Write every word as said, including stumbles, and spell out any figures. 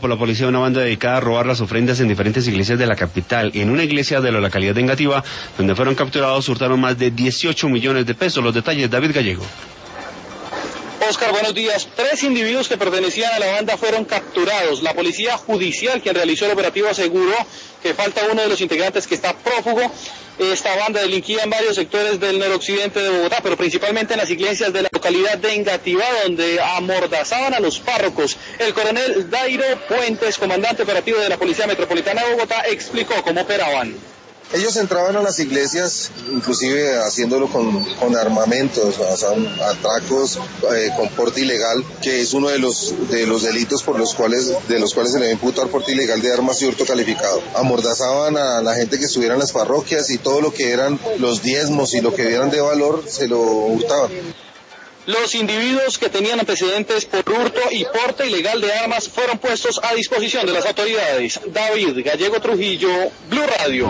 Por la policía, una banda dedicada a robar las ofrendas en diferentes iglesias de la capital. En una iglesia de la localidad de Engativá, donde fueron capturados, hurtaron más de dieciocho millones de pesos. Los detalles, David Gallego. Oscar, buenos días. Tres individuos que pertenecían a la banda fueron capturados. La policía judicial, quien realizó el operativo, aseguró que falta uno de los integrantes que está prófugo. Esta banda delinquía en varios sectores del noroccidente de Bogotá, pero principalmente en las iglesias de la localidad de Engativá, donde amordazaban a los párrocos. El coronel Dairo Puentes, comandante operativo de la Policía Metropolitana de Bogotá, explicó cómo operaban. Ellos entraban a las iglesias, inclusive haciéndolo con, con armamentos, o sea, atracos eh, con porte ilegal, que es uno de los de los delitos por los cuales de los cuales se le va a imputar porte ilegal de armas y hurto calificado. Amordazaban a la gente que estuviera en las parroquias y todo lo que eran los diezmos y lo que vieran de valor se lo hurtaban. Los individuos que tenían antecedentes por hurto y porte ilegal de armas fueron puestos a disposición de las autoridades. David Gallego Trujillo, Blue Radio.